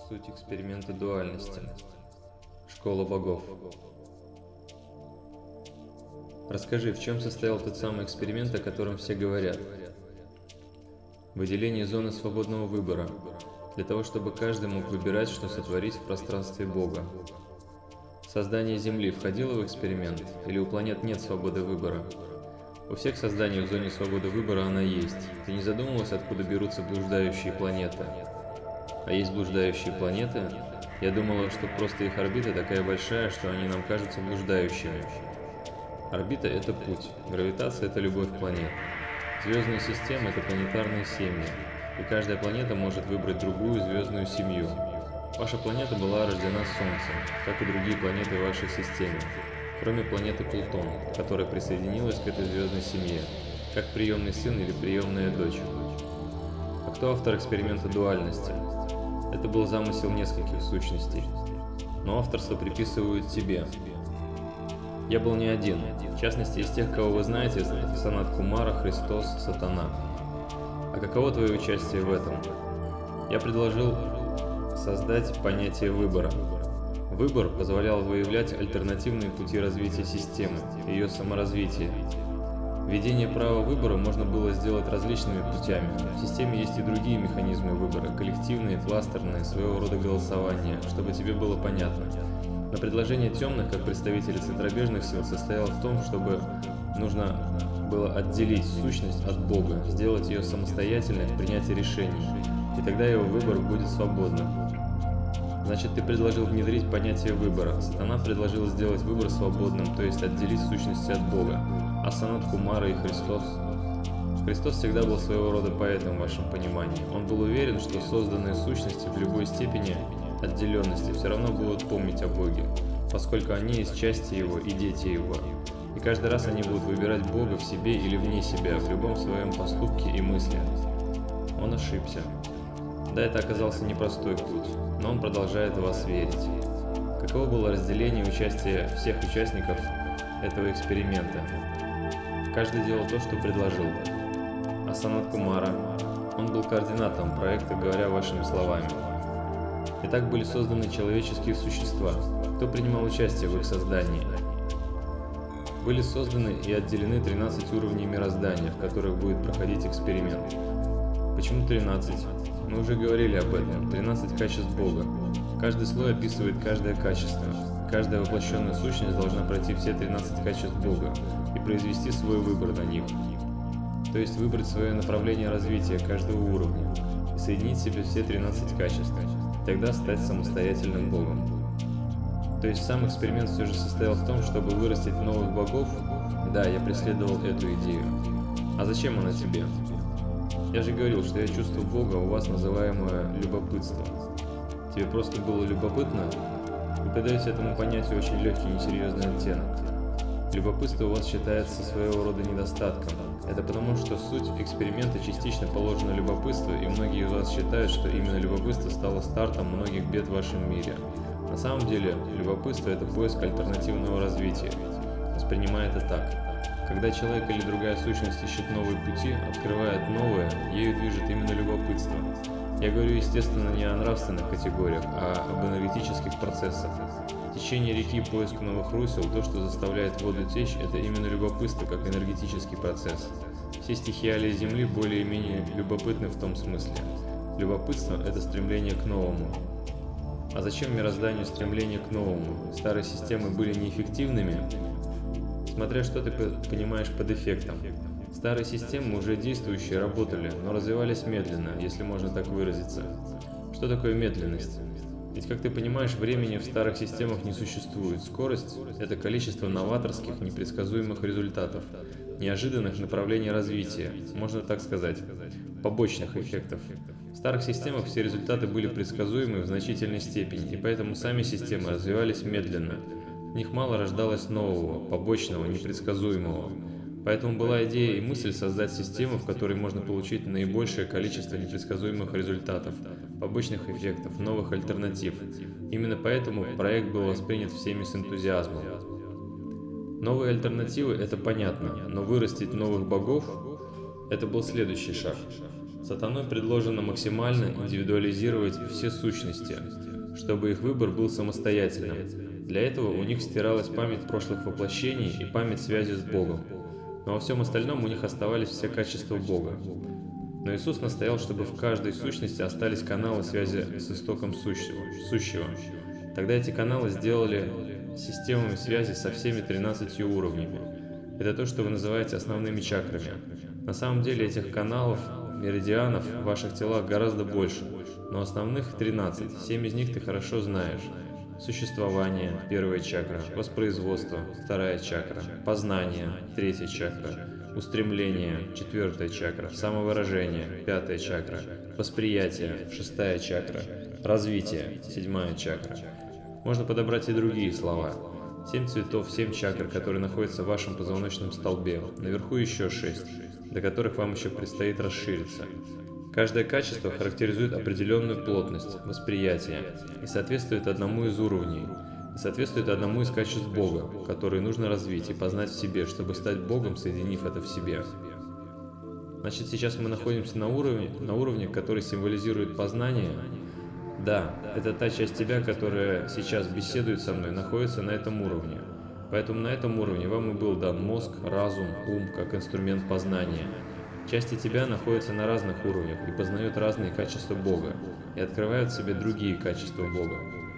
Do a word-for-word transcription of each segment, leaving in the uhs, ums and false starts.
Суть эксперимента дуальности. Школа богов. Расскажи, в чем состоял тот самый эксперимент, о котором все говорят? Выделение зоны свободного выбора, для того, чтобы каждый мог выбирать, что сотворить в пространстве Бога. Создание Земли входило в эксперимент, или у планет нет свободы выбора? У всех созданий в зоне свободы выбора она есть. Ты не задумывался, откуда берутся блуждающие планеты? А есть блуждающие планеты? Я думала, что просто их орбита такая большая, что они нам кажутся блуждающими. Орбита – это путь, гравитация – это любовь планет. Звездные системы – это планетарные семьи, и каждая планета может выбрать другую звездную семью. Ваша планета была рождена Солнцем, как и другие планеты в вашей системе, кроме планеты Плутон, которая присоединилась к этой звездной семье, как приемный сын или приемная дочь. А кто автор эксперимента дуальности? Это был замысел нескольких сущностей, но авторство приписывают тебе. Я был не один, в частности из тех, кого вы знаете, это Санат Кумара, Христос, Сатана. А каково твое участие в этом? Я предложил создать понятие выбора. Выбор позволял выявлять альтернативные пути развития системы, ее саморазвития. Введение права выбора можно было сделать различными путями. В системе есть и другие механизмы выбора, коллективные, кластерные, своего рода голосования, чтобы тебе было понятно. Но предложение темных, как представителей центробежных сил, состояло в том, чтобы нужно было отделить сущность от Бога, сделать ее самостоятельной в принятии решений, и тогда его выбор будет свободным. Значит, ты предложил внедрить понятие выбора. Сатана предложил сделать выбор свободным, то есть отделить сущности от Бога. А Санат Кумара и Христос? Христос всегда был своего рода поэтом в вашем понимании. Он был уверен, что созданные сущности в любой степени отделенности все равно будут помнить о Боге, поскольку они есть части Его и дети Его. И каждый раз они будут выбирать Бога в себе или вне себя, в любом своем поступке и мысли. Он ошибся. Да, это оказался непростой путь, но он продолжает в вас верить. Каково было разделение и участие всех участников этого эксперимента? Каждый делал то, что предложил. А Санат Кумара, он был координатором проекта, говоря вашими словами. Итак, были созданы человеческие существа. Кто принимал участие в их создании? Были созданы и отделены тринадцать уровней мироздания, в которых будет проходить эксперимент. Почему тринадцать? Мы уже говорили об этом. тринадцать качеств Бога. Каждый слой описывает каждое качество. Каждая воплощенная сущность должна пройти все тринадцать качеств Бога и произвести свой выбор на них. То есть выбрать свое направление развития каждого уровня и соединить в себе все тринадцать качеств, и тогда стать самостоятельным Богом. То есть сам эксперимент все же состоял в том, чтобы вырастить новых богов? Да, я преследовал эту идею. А зачем она тебе? Я же говорил, что я чувствую Бога, у вас называемое любопытство. Тебе просто было любопытно? Вы придаете этому понятию очень легкий и несерьезный оттенок. Любопытство у вас считается своего рода недостатком. Это потому, что суть эксперимента частично положена любопытству, и многие из вас считают, что именно любопытство стало стартом многих бед в вашем мире. На самом деле, любопытство – это поиск альтернативного развития. Воспринимай это так. Когда человек или другая сущность ищет новые пути, открывает новое, ею движет именно любопытство. Я говорю, естественно, не о нравственных категориях, а об энергетических процессах. Течение реки, поиск новых русел, то, что заставляет воду течь, это именно любопытство, как энергетический процесс. Все стихиалии Земли более-менее любопытны в том смысле. Любопытство – это стремление к новому. А зачем мирозданию стремление к новому? Старые системы были неэффективными? Смотря что ты понимаешь под эффектом. Старые системы, уже действующие, работали, но развивались медленно, если можно так выразиться. Что такое медленность? Ведь, как ты понимаешь, времени в старых системах не существует. Скорость – это количество новаторских, непредсказуемых результатов, неожиданных направлений развития, можно так сказать, побочных эффектов. В старых системах все результаты были предсказуемы в значительной степени, и поэтому сами системы развивались медленно. В них мало рождалось нового, побочного, непредсказуемого. Поэтому была идея и мысль создать систему, в которой можно получить наибольшее количество непредсказуемых результатов, побочных эффектов, новых альтернатив. Именно поэтому проект был воспринят всеми с энтузиазмом. Новые альтернативы – это понятно, но вырастить новых богов – это был следующий шаг. С Сатаной предложено максимально индивидуализировать все сущности, чтобы их выбор был самостоятельным. Для этого у них стиралась память прошлых воплощений и память связи с Богом. Но во всем остальном у них оставались все качества Бога. Но Иисус настоял, чтобы в каждой сущности остались каналы связи с истоком сущего. сущего. Тогда эти каналы сделали системами связи со всеми тринадцатью уровнями. Это то, что вы называете основными чакрами. На самом деле этих каналов, меридианов в ваших телах гораздо больше, но основных тринадцать, семь из них ты хорошо знаешь. Существование – первая чакра, воспроизводство – вторая чакра, познание – третья чакра, устремление – четвертая чакра, самовыражение – пятая чакра, восприятие – шестая чакра, развитие – седьмая чакра. Можно подобрать и другие слова. Семь цветов, семь чакр, которые находятся в вашем позвоночном столбе, наверху еще шесть, до которых вам еще предстоит расшириться. Каждое качество характеризует определенную плотность, восприятие и соответствует одному из уровней, и соответствует одному из качеств Бога, которые нужно развить и познать в себе, чтобы стать Богом, соединив это в себе. Значит, сейчас мы находимся на уровне, на уровне, который символизирует познание. Да, это та часть тебя, которая сейчас беседует со мной, находится на этом уровне. Поэтому на этом уровне вам и был дан мозг, разум, ум как инструмент познания. Части тебя находятся на разных уровнях и познают разные качества Бога, и открывают в себе другие качества Бога.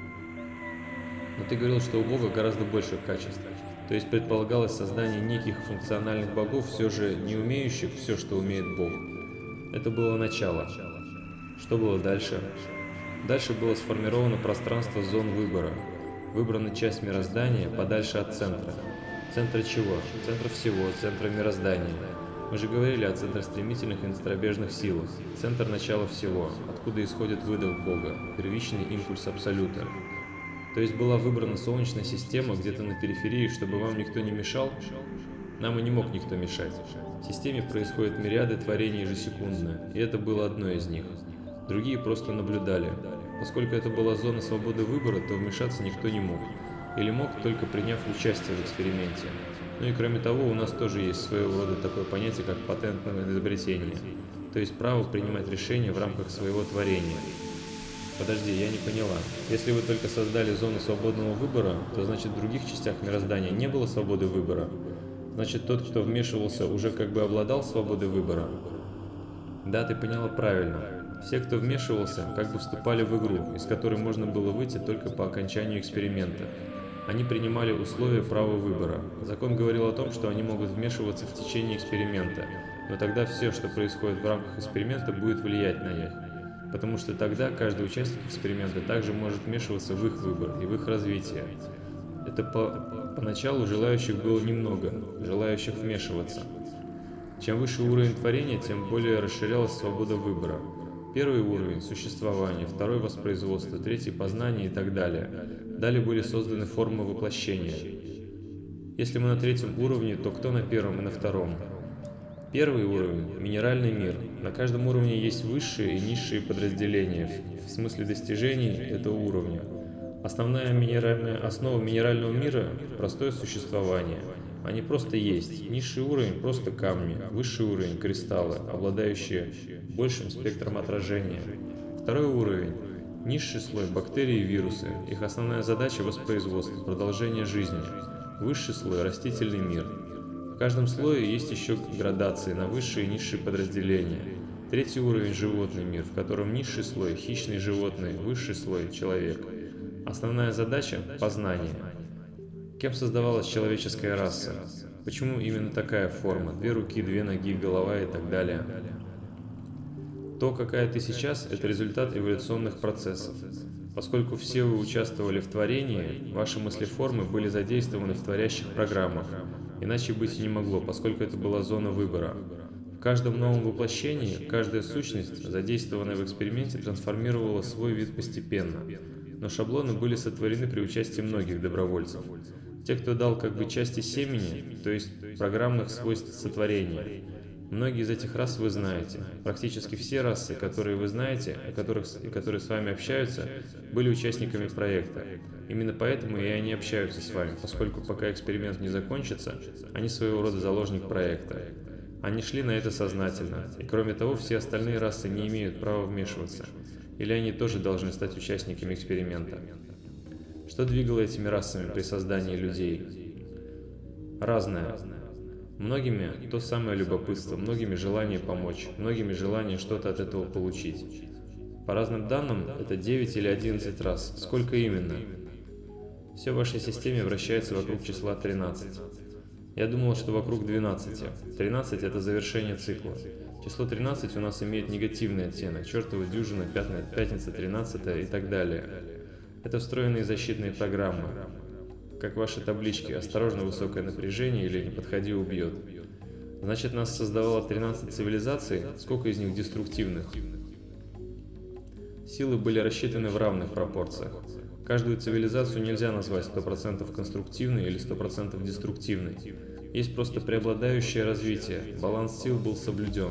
Но ты говорил, что у Бога гораздо больше качеств. То есть предполагалось создание неких функциональных богов, все же не умеющих все, что умеет Бог. Это было начало. Что было дальше? Дальше было сформировано пространство зон выбора. Выбрана часть мироздания подальше от центра. Центра чего? Центра всего, центра мироздания. Мы же говорили о центростремительных и центробежных силах. Центр начала всего, откуда исходит выдох Бога, первичный импульс Абсолюта. То есть была выбрана Солнечная система где-то на периферии, чтобы вам никто не мешал? Нам и не мог никто мешать. В системе происходят мириады творений ежесекундно, и это было одно из них. Другие просто наблюдали. Поскольку это была зона свободы выбора, то вмешаться никто не мог. Или мог, только приняв участие в эксперименте. Ну и кроме того, у нас тоже есть своего рода такое понятие, как патентное изобретение, то есть право принимать решения в рамках своего творения. Подожди, я не поняла. Если вы только создали зону свободного выбора, то значит в других частях мироздания не было свободы выбора? Значит, тот, кто вмешивался, уже как бы обладал свободой выбора? Да, ты поняла правильно. Все, кто вмешивался, как бы вступали в игру, из которой можно было выйти только по окончанию эксперимента. Они принимали условия права выбора. Закон говорил о том, что они могут вмешиваться в течение эксперимента, но тогда все, что происходит в рамках эксперимента, будет влиять на них. Потому что тогда каждый участник эксперимента также может вмешиваться в их выбор и в их развитие. Это по... поначалу желающих было немного, желающих вмешиваться. Чем выше уровень творения, тем более расширялась свобода выбора. Первый уровень – существование, второй – воспроизводство, третий – познание и так далее. Далее были созданы формы воплощения. Если мы на третьем уровне, то кто на первом и на втором? Первый уровень – минеральный мир. На каждом уровне есть высшие и низшие подразделения, в смысле достижений этого уровня. Основная минеральная основа минерального мира – простое существование. Они просто есть. Низший уровень – просто камни, высший уровень – кристаллы, обладающие большим спектром отражения. Второй уровень – низший слой – бактерии и вирусы. Их основная задача – воспроизводство, продолжение жизни. Высший слой – растительный мир. В каждом слое есть еще градации на высшие и низшие подразделения. Третий уровень – животный мир, в котором низший слой – хищные животные, высший слой – человек. Основная задача – познание. Кем создавалась человеческая раса? Почему именно такая форма? Две руки, две ноги, голова и так далее. То, какая ты сейчас, это результат эволюционных процессов. Поскольку все вы участвовали в творении, ваши мыслеформы были задействованы в творящих программах. Иначе быть и не могло, поскольку это была зона выбора. В каждом новом воплощении, каждая сущность, задействованная в эксперименте, трансформировала свой вид постепенно. Но шаблоны были сотворены при участии многих добровольцев. Те, кто дал как бы части семени, то есть программных свойств сотворения. Многие из этих рас вы знаете. Практически все расы, которые вы знаете, и которых, и которые с вами общаются, были участниками проекта. Именно поэтому и они общаются с вами, поскольку пока эксперимент не закончится, они своего рода заложник проекта. Они шли на это сознательно, и кроме того, все остальные расы не имеют права вмешиваться, или они тоже должны стать участниками эксперимента. Что двигало этими расами при создании людей? Разное. Многими то самое любопытство, многими желание помочь, многими желание что-то от этого получить. По разным данным, это девять или одиннадцать раз. Сколько именно? Все в вашей системе вращается вокруг числа тринадцать. Я думал, что вокруг двенадцати. тринадцать – это завершение цикла. Число тринадцать у нас имеет негативный оттенок, чертова дюжина, пятница тринадцатая и так далее. Это встроенные защитные программы. Как ваши таблички «Осторожно, высокое напряжение» или «Не подходи, убьет». Значит, нас создавало тринадцать цивилизаций, сколько из них деструктивных? Силы были рассчитаны в равных пропорциях. Каждую цивилизацию нельзя назвать сто процентов конструктивной или сто процентов деструктивной. Есть просто преобладающее развитие, баланс сил был соблюден.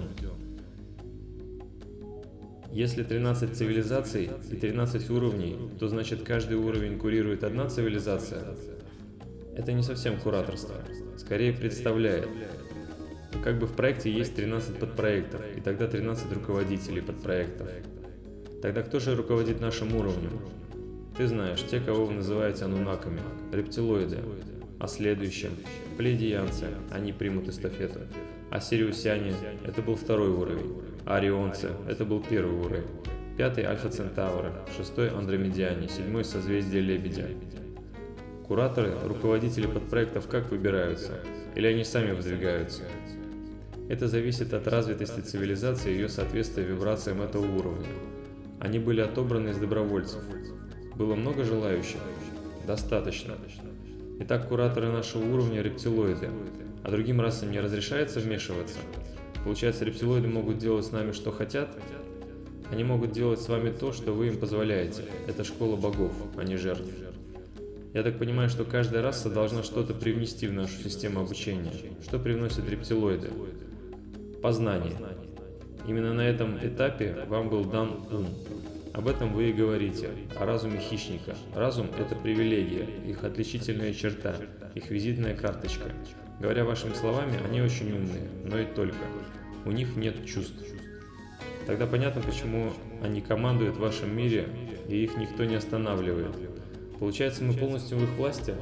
Если тринадцать цивилизаций и тринадцать уровней, то значит каждый уровень курирует одна цивилизация? Это не совсем кураторство, скорее представляет. Как бы в проекте есть тринадцать подпроектов, и тогда тринадцать руководителей подпроектов. Тогда кто же руководит нашим уровнем? Ты знаешь, те, кого вы называете анунаками, рептилоиды. А следующим – плейдиянцы, они примут эстафету. А сириусяне – это был второй уровень. А орионцы – это был первый уровень. Пятый – альфа-центавры, шестой – андромедиане, седьмой – созвездие лебедя. Кураторы, руководители подпроектов как выбираются? Или они сами выдвигаются? Это зависит от развитости цивилизации и ее соответствия вибрациям этого уровня. Они были отобраны из добровольцев. Было много желающих? Достаточно. Итак, кураторы нашего уровня – рептилоиды. А другим расам не разрешается вмешиваться? Получается, рептилоиды могут делать с нами, что хотят? Они могут делать с вами то, что вы им позволяете. Это школа богов, а не жертв. Я так понимаю, что каждая раса должна что-то привнести в нашу систему обучения. Что привносят рептилоиды? Познание. Именно на этом этапе вам был дан ум. Об этом вы и говорите, о разуме хищника. Разум – это привилегия, их отличительная черта, их визитная карточка. Говоря вашими словами, они очень умные, но и только. У них нет чувств. Тогда понятно, почему они командуют в вашем мире, и их никто не останавливает. Получается, мы полностью в их власти?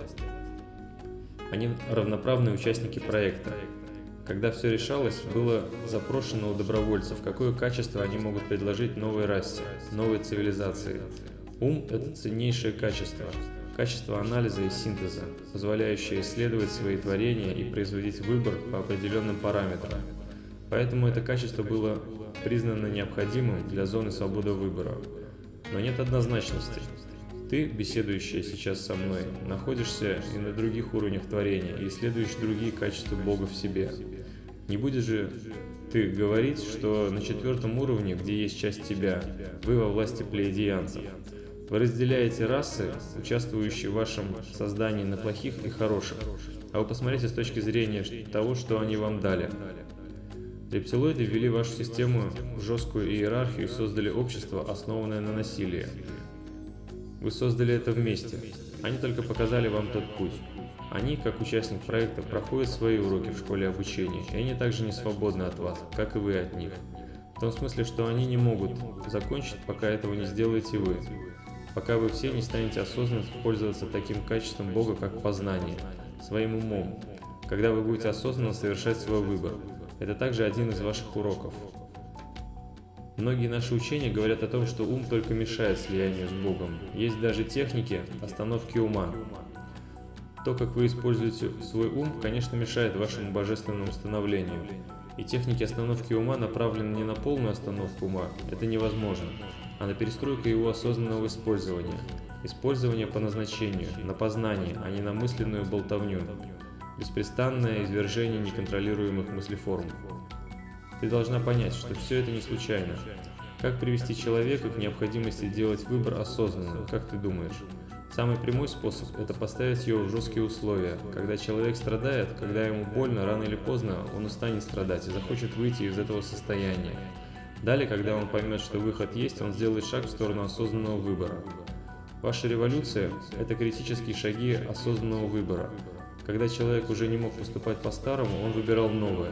Они равноправные участники проекта. Когда все решалось, было запрошено у добровольцев, какое качество они могут предложить новой расе, новой цивилизации. Ум – это ценнейшее качество, качество анализа и синтеза, позволяющее исследовать свои творения и производить выбор по определенным параметрам. Поэтому это качество было признано необходимым для зоны свободы выбора. Но нет однозначности. Ты, беседующая сейчас со мной, находишься и на других уровнях творения и исследуешь другие качества Бога в себе. Не будешь же ты говорить, что на четвертом уровне, где есть часть тебя, вы во власти плейдиянцев. Вы разделяете расы, участвующие в вашем создании, на плохих и хороших. А вы посмотрите с точки зрения того, что они вам дали. Рептилоиды ввели вашу систему в жесткую иерархию и создали общество, основанное на насилии. Вы создали это вместе. Они только показали вам тот путь. Они, как участник проекта, проходят свои уроки в школе обучения, и они также не свободны от вас, как и вы от них. В том смысле, что они не могут закончить, пока этого не сделаете вы. Пока вы все не станете осознанно пользоваться таким качеством Бога, как познание, своим умом, когда вы будете осознанно совершать свой выбор. Это также один из ваших уроков. Многие наши учения говорят о том, что ум только мешает слиянию с Богом. Есть даже техники остановки ума. То, как вы используете свой ум, конечно, мешает вашему божественному становлению. И техники остановки ума направлены не на полную остановку ума, это невозможно, а на перестройку его осознанного использования. Использование по назначению, на познание, а не на мысленную болтовню. Беспрестанное извержение неконтролируемых мыслеформ. Ты должна понять, что все это не случайно. Как привести человека к необходимости делать выбор осознанно, как ты думаешь? Самый прямой способ – это поставить его в жесткие условия. Когда человек страдает, когда ему больно, рано или поздно он устанет страдать и захочет выйти из этого состояния. Далее, когда он поймет, что выход есть, он сделает шаг в сторону осознанного выбора. Ваша революция – это критические шаги осознанного выбора. Когда человек уже не мог поступать по-старому, он выбирал новое.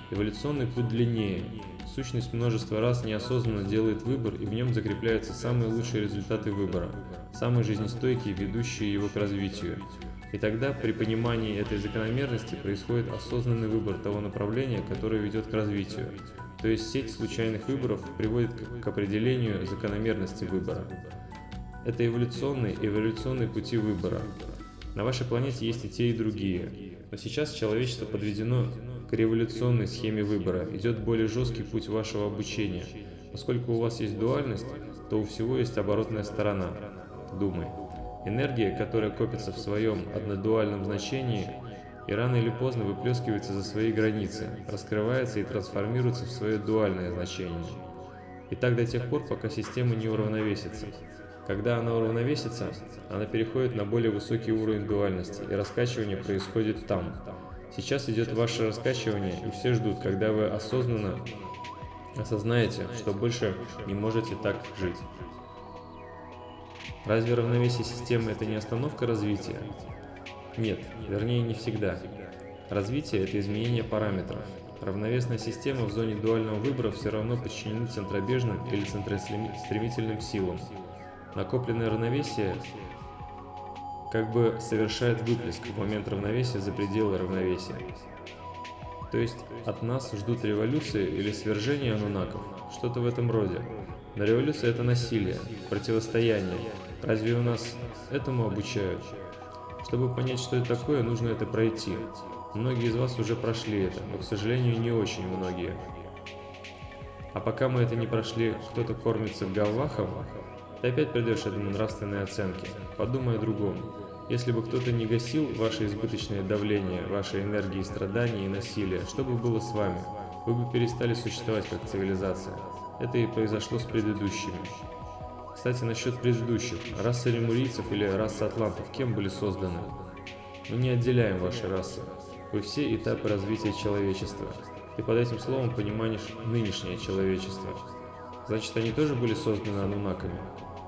Эволюционный путь длиннее. Сущность множества раз неосознанно делает выбор, и в нем закрепляются самые лучшие результаты выбора, самые жизнестойкие, ведущие его к развитию. И тогда, при понимании этой закономерности, происходит осознанный выбор того направления, которое ведет к развитию. То есть сеть случайных выборов приводит к определению закономерности выбора. Это эволюционные и эволюционные пути выбора. На вашей планете есть и те, и другие. Но сейчас человечество подведено к революционной схеме выбора. Идет более жесткий путь вашего обучения. Поскольку у вас есть дуальность, то у всего есть оборотная сторона. Думай. Энергия, которая копится в своем однодуальном значении, и рано или поздно выплескивается за свои границы, раскрывается и трансформируется в свое дуальное значение. И так до тех пор, пока система не уравновесится. Когда она уравновесится, она переходит на более высокий уровень дуальности, и раскачивание происходит там. Сейчас идет ваше раскачивание, и все ждут, когда вы осознанно осознаете, что больше не можете так жить. Разве равновесие системы – это не остановка развития? Нет, вернее не всегда. Развитие – это изменение параметров. Равновесная система в зоне дуального выбора все равно подчинена центробежным или центростремительным силам. Накопленное равновесие как бы совершает выплеск в момент равновесия за пределы равновесия. То есть от нас ждут революции или свержения ануннаков, что-то в этом роде. Но революция – это насилие, противостояние. Разве у нас этому обучают? Чтобы понять, что это такое, нужно это пройти. Многие из вас уже прошли это, но, к сожалению, не очень многие. А пока мы это не прошли, кто-то кормится гаввахом, ты опять придешь этому нравственной оценке. Подумай о другом. Если бы кто-то не гасил ваше избыточное давление, ваши энергии страданий и насилия, что бы было с вами? Вы бы перестали существовать как цивилизация. Это и произошло с предыдущими. Кстати, насчет предыдущих. Раса лемурийцев или раса атлантов кем были созданы? Мы не отделяем ваши расы. Вы все этапы развития человечества. Ты под этим словом понимаешь нынешнее человечество. Значит, они тоже были созданы ануннаками?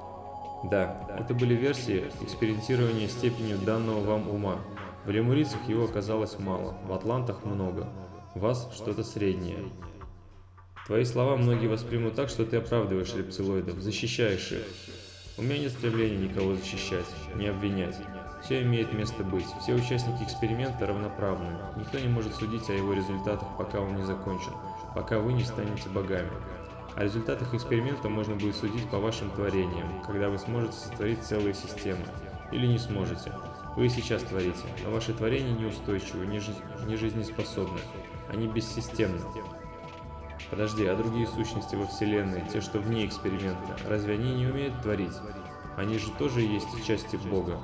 Да, это были версии экспериментирования степенью данного вам ума. В лемурийцах его оказалось мало, в атлантах много. В вас что-то среднее. Твои слова многие воспримут так, что ты оправдываешь рептилоидов, защищаешь их. У меня нет стремления никого защищать, не обвинять. Все имеет место быть, все участники эксперимента равноправны. Никто не может судить о его результатах, пока он не закончен, пока вы не станете богами. О результатах эксперимента можно будет судить по вашим творениям, когда вы сможете сотворить целые системы. Или не сможете. Вы и сейчас творите, но ваши творения неустойчивы, не, жи- не жизнеспособны. Они бессистемны. Подожди, а другие сущности во Вселенной, те, что вне эксперимента, разве они не умеют творить? Они же тоже есть части Бога.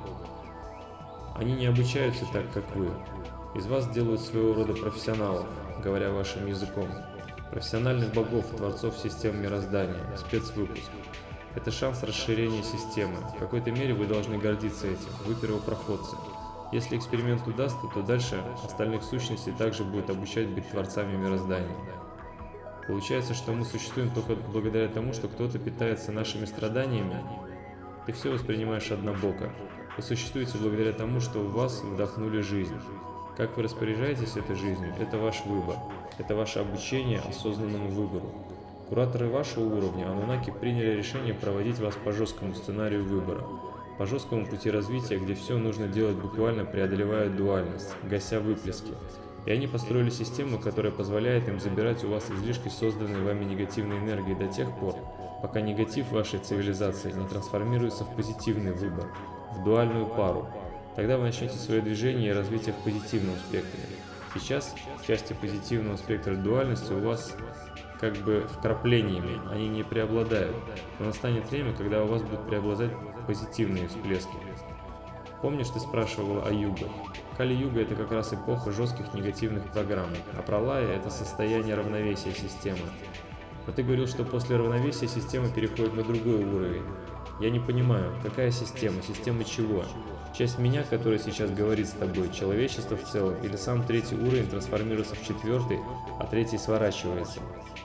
Они не обучаются так, как вы. Из вас делают своего рода профессионалов, говоря вашим языком. Профессиональных богов, творцов систем мироздания, спецвыпуск. Это шанс расширения системы. В какой-то мере вы должны гордиться этим. Вы первопроходцы. Если эксперимент удастся, то дальше остальных сущностей также будут обучать быть творцами мироздания. Получается, что мы существуем только благодаря тому, что кто-то питается нашими страданиями. Ты все воспринимаешь однобоко. Вы существуете благодаря тому, что в вас вдохнули жизнь. Как вы распоряжаетесь этой жизнью – это ваш выбор. Это ваше обучение осознанному выбору. Кураторы вашего уровня, ануннаки, приняли решение проводить вас по жесткому сценарию выбора. По жесткому пути развития, где все нужно делать буквально преодолевая дуальность, гася выплески. И они построили систему, которая позволяет им забирать у вас излишки созданной вами негативной энергии до тех пор, пока негатив вашей цивилизации не трансформируется в позитивный выбор, в дуальную пару. Тогда вы начнете свое движение и развитие в позитивном спектре. Сейчас части позитивного спектра дуальности у вас как бы вкраплениями, они не преобладают, но настанет время, когда у вас будут преобладать позитивные всплески. Помнишь, ты спрашивала о югах? Кали-юга – это как раз эпоха жестких негативных программ, а пралая – это состояние равновесия системы. Но ты говорил, что после равновесия система переходит на другой уровень. Я не понимаю, какая система, система чего? Часть меня, которая сейчас говорит с тобой, человечество в целом, или сам третий уровень трансформируется в четвертый, а третий сворачивается?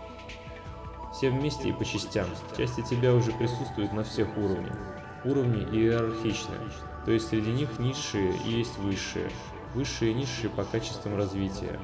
Все вместе и по частям. Части тебя уже присутствуют на всех уровнях. Уровни иерархичны, то есть среди них низшие и есть высшие. Высшие и низшие по качествам развития.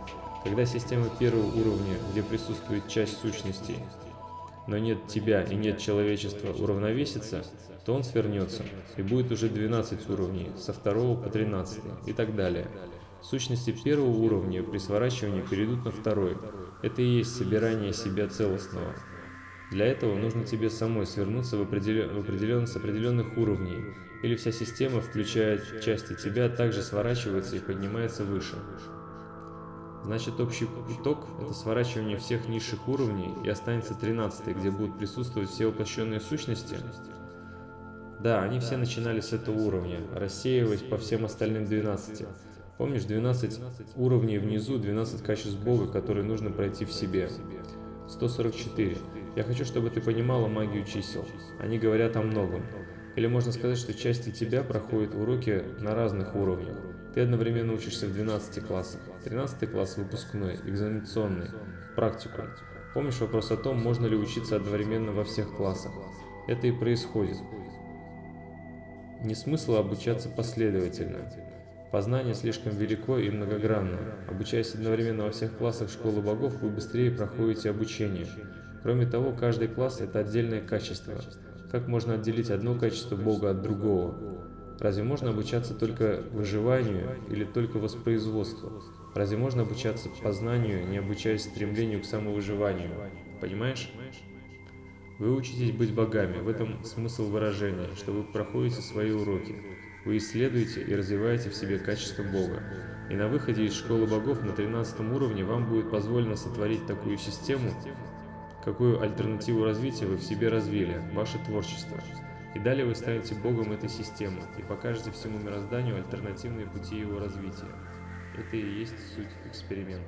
Когда система первого уровня, где присутствует часть сущностей, но нет тебя и нет человечества, уравновесится, то он свернется, и будет уже двенадцать уровней, со второго по тринадцатый и так далее. Сущности первого уровня при сворачивании перейдут на второй. Это и есть собирание себя целостного. Для этого нужно тебе самой свернуться в определен... в определен... с определенных уровней, или вся система, включая части тебя, также сворачивается и поднимается выше. Значит, общий итог – это сворачивание всех низших уровней, и останется тринадцатый, где будут присутствовать все воплощенные сущности. Да, они все начинали с этого уровня, рассеиваясь по всем остальным двенадцати. Помнишь, двенадцать уровней внизу, двенадцать качеств Бога, которые нужно пройти в себе. сто сорок четыре. Я хочу, чтобы ты понимала магию чисел. Они говорят о многом. Или можно сказать, что части тебя проходят уроки на разных уровнях. Ты одновременно учишься в двенадцати классах. тринадцатый класс выпускной, экзаменационный, практикум. Помнишь вопрос о том, можно ли учиться одновременно во всех классах? Это и происходит. Не смысл обучаться последовательно. Познание слишком велико и многогранно. Обучаясь одновременно во всех классах школы богов, вы быстрее проходите обучение. Кроме того, каждый класс – это отдельное качество. Как можно отделить одно качество Бога от другого? Разве можно обучаться только выживанию или только воспроизводству? Разве можно обучаться познанию, не обучаясь стремлению к самовыживанию? Понимаешь? Вы учитесь быть богами, в этом смысл выражения, что вы проходите свои уроки. Вы исследуете и развиваете в себе качество Бога. И на выходе из школы богов на тринадцатом уровне вам будет позволено сотворить такую систему, какую альтернативу развития вы в себе развили, ваше творчество. И далее вы станете Богом этой системы и покажете всему мирозданию альтернативные пути его развития. Это и есть суть эксперимента.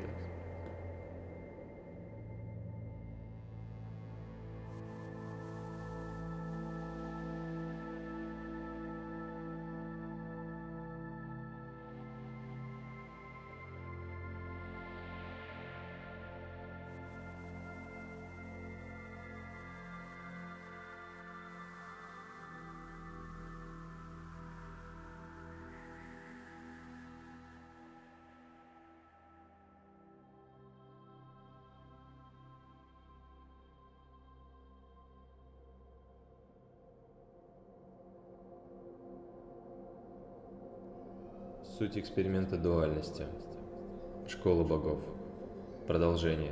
Суть эксперимента дуальности. Школа богов. Продолжение.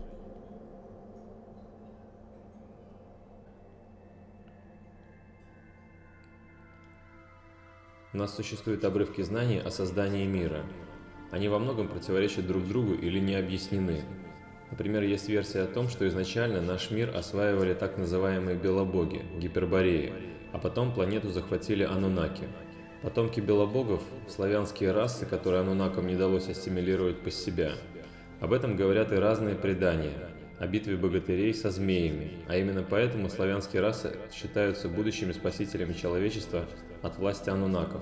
У нас существуют обрывки знаний о создании мира. Они во многом противоречат друг другу или не объяснены. Например, есть версия о том, что изначально наш мир осваивали так называемые белобоги, гипербореи, а потом планету захватили анунаки. Потомки белобогов – славянские расы, которые анунакам не удалось ассимилировать под себя. Об этом говорят и разные предания о битве богатырей со змеями, а именно поэтому славянские расы считаются будущими спасителями человечества от власти анунаков.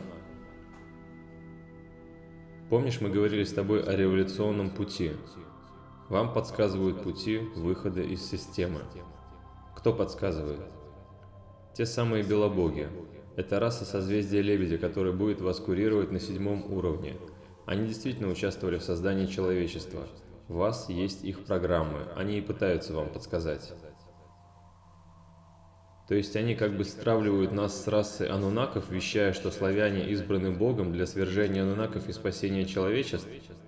Помнишь, мы говорили с тобой о революционном пути? Вам подсказывают пути выхода из системы. Кто подсказывает? Те самые белобоги. Это раса созвездия Лебедя, которая будет вас курировать на седьмом уровне. Они действительно участвовали в создании человечества. В вас есть их программы, они и пытаются вам подсказать. То есть они как бы стравливают нас с расы анунаков, вещая, что славяне избраны Богом для свержения анунаков и спасения человечества?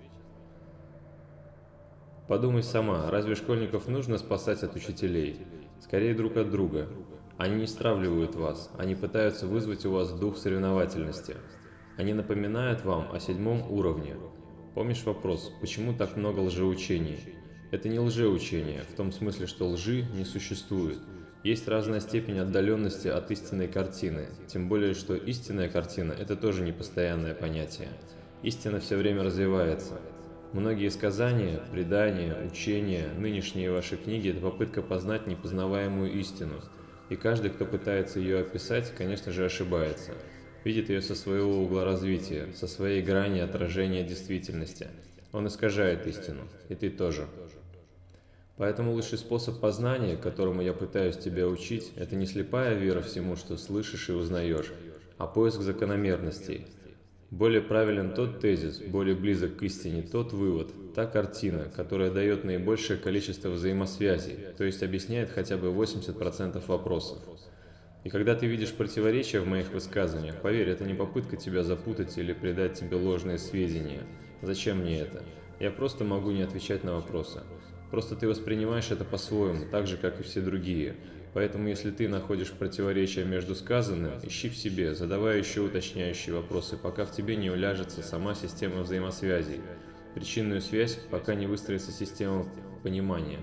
Подумай сама, разве школьников нужно спасать от учителей? Скорее друг от друга. Они не стравливают вас, они пытаются вызвать у вас дух соревновательности. Они напоминают вам о седьмом уровне. Помнишь вопрос, почему так много лжеучений? Это не лжеучение, в том смысле, что лжи не существует. Есть разная степень отдаленности от истинной картины, тем более, что истинная картина – это тоже непостоянное понятие. Истина все время развивается. Многие сказания, предания, учения, нынешние ваши книги – это попытка познать непознаваемую истину. И каждый, кто пытается ее описать, конечно же, ошибается. Видит ее со своего угла развития, со своей грани отражения действительности. Он искажает истину, и ты тоже. Поэтому лучший способ познания, которому я пытаюсь тебя учить, это не слепая вера всему, что слышишь и узнаешь, а поиск закономерностей. Более правилен тот тезис, более близок к истине тот вывод, та картина, которая дает наибольшее количество взаимосвязей, то есть объясняет хотя бы восемьдесят процентов вопросов. И когда ты видишь противоречия в моих высказываниях, поверь, это не попытка тебя запутать или придать тебе ложные сведения. Зачем мне это? Я просто могу не отвечать на вопросы. Просто ты воспринимаешь это по-своему, так же, как и все другие. Поэтому, если ты находишь противоречия между сказанным, ищи в себе, задавая еще уточняющие вопросы, пока в тебе не уляжется сама система взаимосвязей, причинную связь, пока не выстроится система понимания.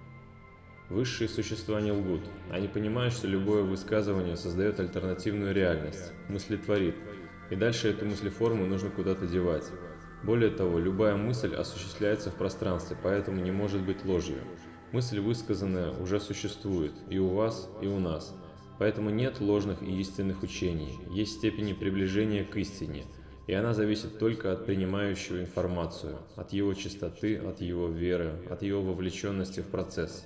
Высшие существа не лгут. Они понимают, что любое высказывание создает альтернативную реальность, мыслетворит, и дальше эту мыслеформу нужно куда-то девать. Более того, любая мысль осуществляется в пространстве, поэтому не может быть ложью. Мысль высказанная уже существует и у вас, и у нас. Поэтому нет ложных и истинных учений, есть степени приближения к истине, и она зависит только от принимающего информацию, от его чистоты, от его веры, от его вовлеченности в процесс.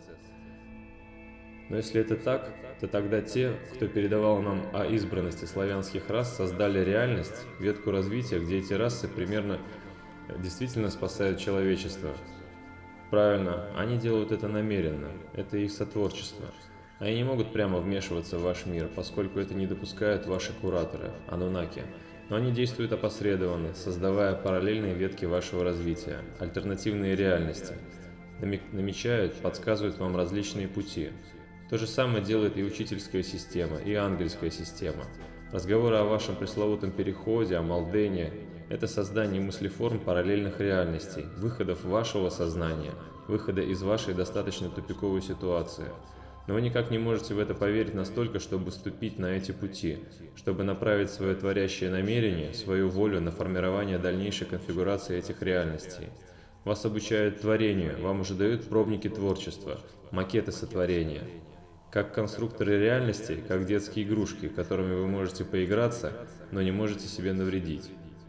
Но если это так, то тогда те, кто передавал нам о избранности славянских рас, создали реальность, ветку развития, где эти расы примерно действительно спасают человечество. Правильно, они делают это намеренно, это их сотворчество. Они не могут прямо вмешиваться в ваш мир, поскольку это не допускают ваши кураторы, анунаки. Но они действуют опосредованно, создавая параллельные ветки вашего развития, альтернативные реальности. Намечают, подсказывают вам различные пути. То же самое делает и учительская система, и ангельская система. Разговоры о вашем пресловутом переходе, о Малдене – это создание мыслеформ параллельных реальностей, выходов вашего сознания, выхода из вашей достаточно тупиковой ситуации. Но вы никак не можете в это поверить настолько, чтобы ступить на эти пути, чтобы направить свое творящее намерение, свою волю на формирование дальнейшей конфигурации этих реальностей. Вас обучают творению, вам уже дают пробники творчества, макеты сотворения. Как конструкторы реальности, как детские игрушки, которыми вы можете поиграться, но не можете себе навредить.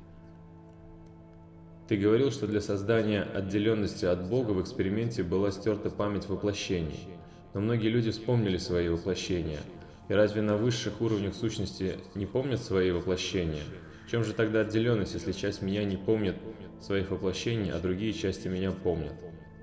Ты говорил, что для создания отделенности от Бога в эксперименте была стерта память воплощений. Но многие люди вспомнили свои воплощения. И разве на высших уровнях сущности не помнят свои воплощения? В чем же тогда отделенность, если часть меня не помнит своих воплощений, а другие части меня помнят?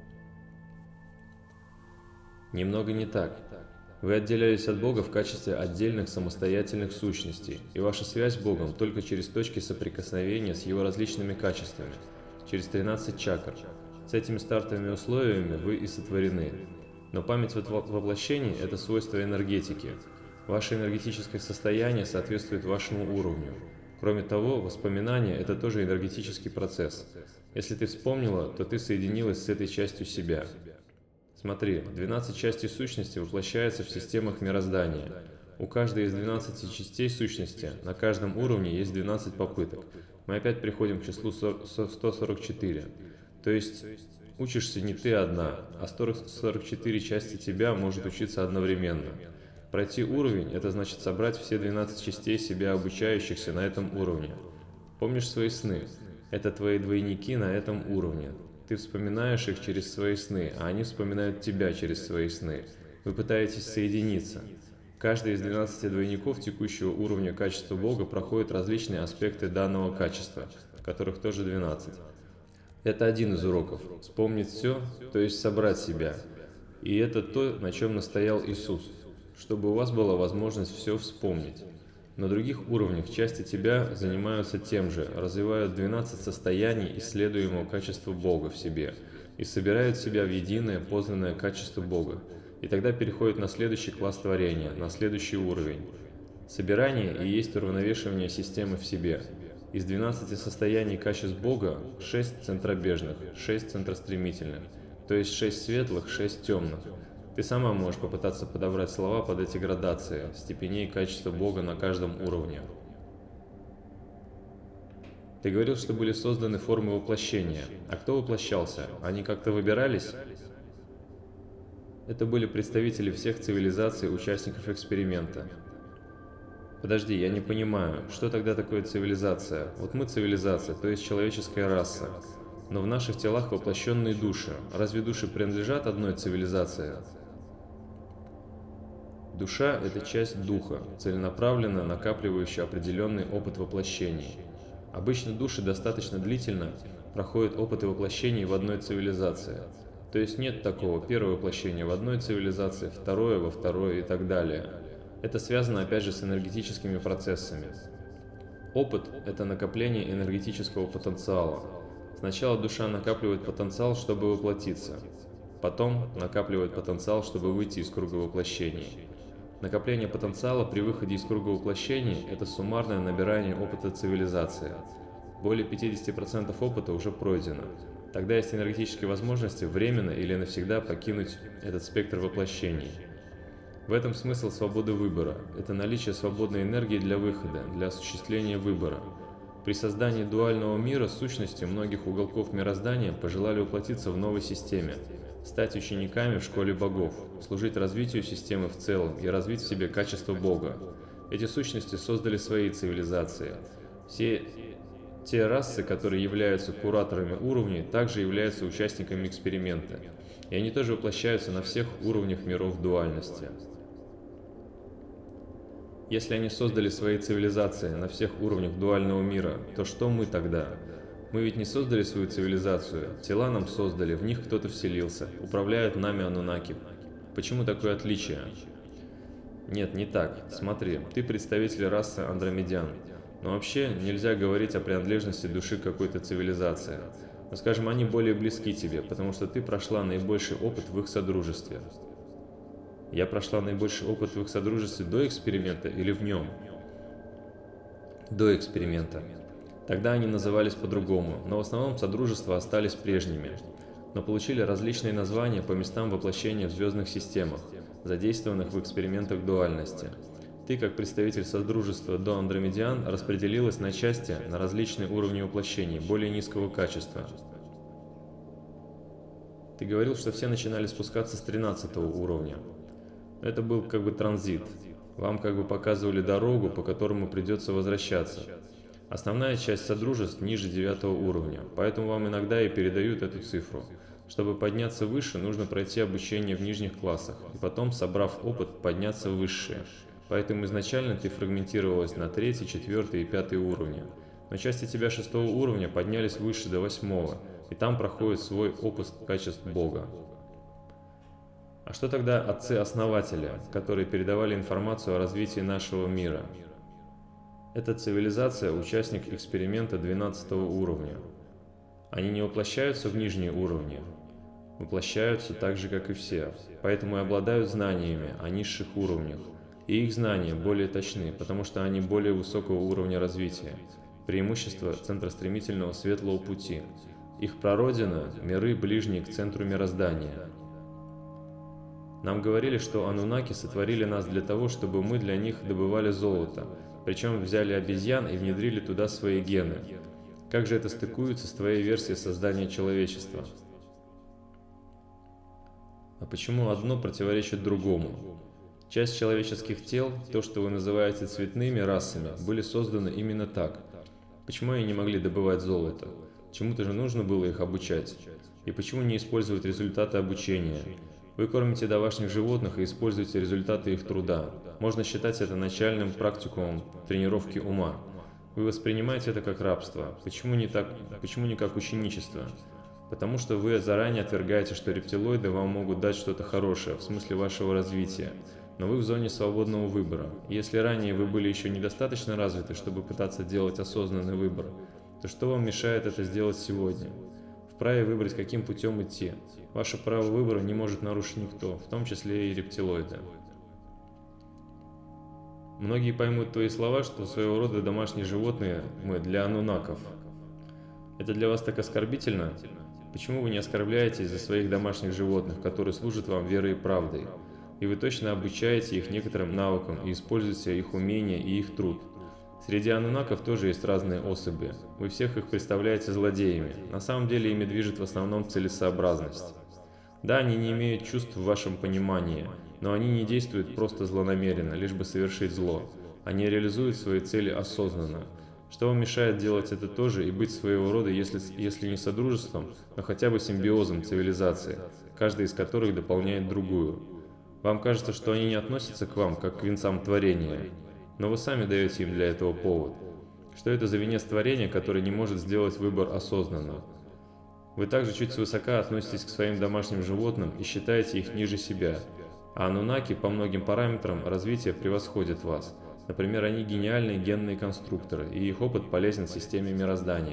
Немного не так. Вы отделялись от Бога в качестве отдельных самостоятельных сущностей, и ваша связь с Богом только через точки соприкосновения с Его различными качествами, через тринадцать чакр. С этими стартовыми условиями вы и сотворены. Но память воплощений – это свойство энергетики. Ваше энергетическое состояние соответствует вашему уровню. Кроме того, воспоминания – это тоже энергетический процесс. Если ты вспомнила, то ты соединилась с этой частью себя. Смотри, двенадцать частей сущности воплощаются в системах мироздания. У каждой из двенадцати частей сущности на каждом уровне есть двенадцать попыток. Мы опять приходим к числу сто сорок четыре. То есть учишься не ты одна, а сто сорок четыре части тебя может учиться одновременно. Пройти уровень – это значит собрать все двенадцать частей себя обучающихся на этом уровне. Помнишь свои сны? Это твои двойники на этом уровне. Ты вспоминаешь их через свои сны, а они вспоминают тебя через свои сны. Вы пытаетесь соединиться. Каждый из двенадцати двойников текущего уровня качества Бога проходит различные аспекты данного качества, которых тоже двенадцать. Это один из уроков – вспомнить все, то есть собрать себя. И это то, на чем настоял Иисус, чтобы у вас была возможность все вспомнить. На других уровнях части тебя занимаются тем же, развивают двенадцать состояний исследуемого качества Бога в себе и собирают себя в единое познанное качество Бога. И тогда переходят на следующий класс творения, на следующий уровень. Собирание и есть уравновешивание системы в себе. Из двенадцати состояний качеств Бога шесть центробежных, шесть центростремительных, то есть шесть светлых, шесть темных. Ты сама можешь попытаться подобрать слова под эти градации, степеней качества Бога на каждом уровне. Ты говорил, что были созданы формы воплощения. А кто воплощался? Они как-то выбирались? Это были представители всех цивилизаций, участников эксперимента. Подожди, я не понимаю, что тогда такое цивилизация? Вот мы цивилизация, то есть человеческая раса. Но в наших телах воплощенные души. Разве души принадлежат одной цивилизации? Душа – это часть духа, целенаправленно накапливающая определенный опыт воплощений. Обычно души достаточно длительно проходят опыты воплощений в одной цивилизации. То есть нет такого первого воплощения в одной цивилизации, второе во второй и так далее. Это связано опять же с энергетическими процессами. Опыт – это накопление энергетического потенциала. Сначала душа накапливает потенциал, чтобы воплотиться. Потом накапливает потенциал, чтобы выйти из круга воплощений. Накопление потенциала при выходе из круга воплощений – это суммарное набирание опыта цивилизации. Более пятидесяти процентов опыта уже пройдено. Тогда есть энергетические возможности временно или навсегда покинуть этот спектр воплощений. В этом смысл свободы выбора. Это наличие свободной энергии для выхода, для осуществления выбора. При создании дуального мира сущности многих уголков мироздания пожелали воплотиться в новой системе, стать учениками в школе богов, служить развитию системы в целом и развить в себе качество Бога. Эти сущности создали свои цивилизации. Все те расы, которые являются кураторами уровней, также являются участниками эксперимента, и они тоже воплощаются на всех уровнях миров дуальности. Если они создали свои цивилизации на всех уровнях дуального мира, то что мы тогда? Мы ведь не создали свою цивилизацию, тела нам создали, в них кто-то вселился, управляют нами анунаки. Почему такое отличие? Нет, не так. Смотри, ты представитель расы андромедян. Но вообще нельзя говорить о принадлежности души к какой-то цивилизации. Но, скажем, они более близки тебе, потому что ты прошла наибольший опыт в их содружестве. Я прошла наибольший опыт в их содружестве до эксперимента или в нем? До эксперимента. Тогда они назывались по-другому, но в основном содружества остались прежними, но получили различные названия по местам воплощения в звездных системах, задействованных в экспериментах дуальности. Ты, как представитель содружества до андромедиан, распределилась на части на различные уровни воплощений более низкого качества. Ты говорил, что все начинали спускаться с тринадцатого уровня. Это был как бы транзит. Вам как бы показывали дорогу, по которому придется возвращаться. Основная часть содружеств ниже девятого уровня, поэтому вам иногда и передают эту цифру. Чтобы подняться выше, нужно пройти обучение в нижних классах, и потом, собрав опыт, подняться в высшие. Поэтому изначально ты фрагментировалась на третий, четвертый и пятый уровни. Но части тебя шестого уровня поднялись выше до восьмого, и там проходит свой опыт качеств Бога. А что тогда отцы-основатели, которые передавали информацию о развитии нашего мира? Эта цивилизация – участник эксперимента двенадцатого уровня. Они не воплощаются в нижние уровни, воплощаются так же, как и все, поэтому и обладают знаниями о низших уровнях. И их знания более точны, потому что они более высокого уровня развития. Преимущество центростремительного светлого пути. Их прародина – миры, ближние к центру мироздания. Нам говорили, что анунаки сотворили нас для того, чтобы мы для них добывали золото, причем взяли обезьян и внедрили туда свои гены. Как же это стыкуется с твоей версией создания человечества? А почему одно противоречит другому? Часть человеческих тел, то, что вы называете цветными расами, были созданы именно так. Почему они не могли добывать золото? Чему-то же нужно было их обучать. И почему не использовать результаты обучения? Вы кормите домашних животных и используете результаты их труда. Можно считать это начальным практикумом тренировки ума. Вы воспринимаете это как рабство. Почему не так, почему не как ученичество? Потому что вы заранее отвергаете, что рептилоиды вам могут дать что-то хорошее, в смысле вашего развития. Но вы в зоне свободного выбора. Если ранее вы были еще недостаточно развиты, чтобы пытаться делать осознанный выбор, то что вам мешает это сделать сегодня? Вправе выбрать, каким путем идти. Ваше право выбора не может нарушить никто, в том числе и рептилоиды. Многие поймут твои слова, что своего рода домашние животные мы для анунаков. Это для вас так оскорбительно? Почему вы не оскорбляетесь за своих домашних животных, которые служат вам верой и правдой? И вы точно обучаете их некоторым навыкам и используете их умения и их труд. Среди анунаков тоже есть разные особи. Вы всех их представляете злодеями. На самом деле ими движет в основном целесообразность. Да, они не имеют чувств в вашем понимании, но они не действуют просто злонамеренно, лишь бы совершить зло. Они реализуют свои цели осознанно. Что вам мешает делать это тоже и быть своего рода, если, если не содружеством, но хотя бы симбиозом цивилизации, каждая из которых дополняет другую? Вам кажется, что они не относятся к вам, как к венцам творения, но вы сами даете им для этого повод. Что это за венец творения, который не может сделать выбор осознанно? Вы также чуть свысока относитесь к своим домашним животным и считаете их ниже себя, а анунаки по многим параметрам развития превосходят вас. Например, они гениальные генные конструкторы, и их опыт полезен системе мироздания.